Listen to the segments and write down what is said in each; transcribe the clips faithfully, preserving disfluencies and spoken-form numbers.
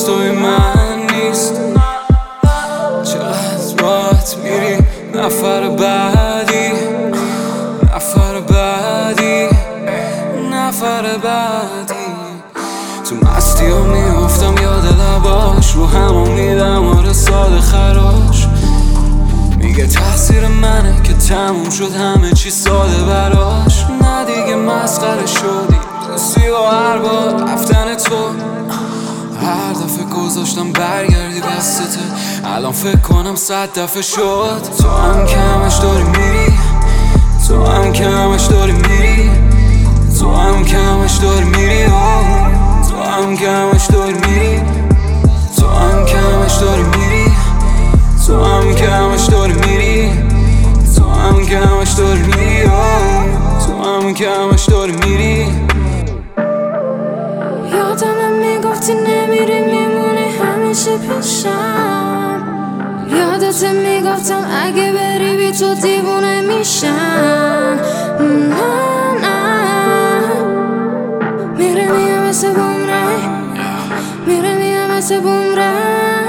توی من نیست. چقدر راحت میری نفر بعدی، نفر بعدی، نفر بعدی. تو مستی ها میافتم یاد لباش، رو همون میدم آره ساده خراش. میگه تقصیر منه که تموم شد همه چی ساده براش. نه دیگه مسخره شدی دوستی و هر بار رفتن تو. هر دفعه گذاشتم برگردی دستته، الان فکر کنم صد دفعه شد. تو هم که همش داری میری، تو هم که همش داری میری، تو هم که همش داری میری، تو هم که همش داری میری، تو هم که همش داری میری، تو هم که همش داری میری، تو هم که همش داری میری، تو هم که همش داری میری. یادمه میگفتی نمیری میمونی همیشه پیشم. یادته میگفتم اگه بری بی تو دیوونه میشم. نه نه میره میه مثل بومرنگ، میره میه مثل بومرنگ.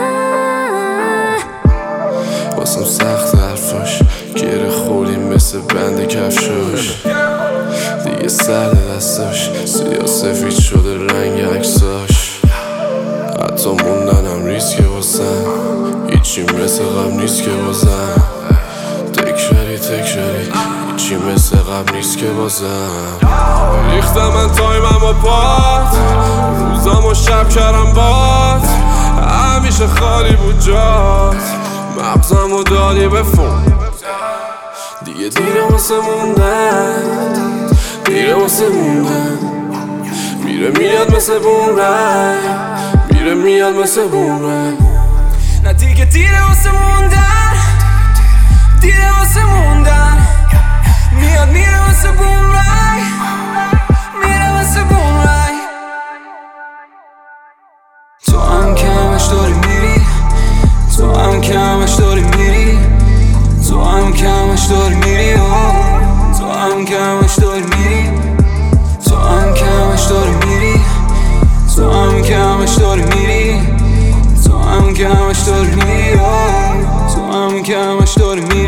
واسم سخت حرفاش گره خوری مثل بند کفشاش. دیگه سرد دستاش سیاه سفید شده رنگ عکساش. حتی موندنم ریسکه واسم، هیچی مثل قبل نیست که بازم. تکراری تکراری هیچی مثل قبل نیست که بازم. ریختم من تایمم و پات، روزام و شب کردم بات. همیشه خالی بود جات، مغزم و دادی به فون. دیگه دیره واسه موندن، دیره واسه موندن. میره میاد مثل بومرنگ، میره میاد مثل بومرنگ. نه دیگه دیره واسه موندن، دیره واسه موندن. میاد میره واسه بومرنگ، میره واسه بومرنگ. تو هم که همش داری میری، تو هم که همش داری میری، تو هم که همش داری میری، تو هم که همش داری میری، تو هم که همش داری میری، تو هم که همش داری میری، تو هم که همش داری میری، تو هم که همش داری میری.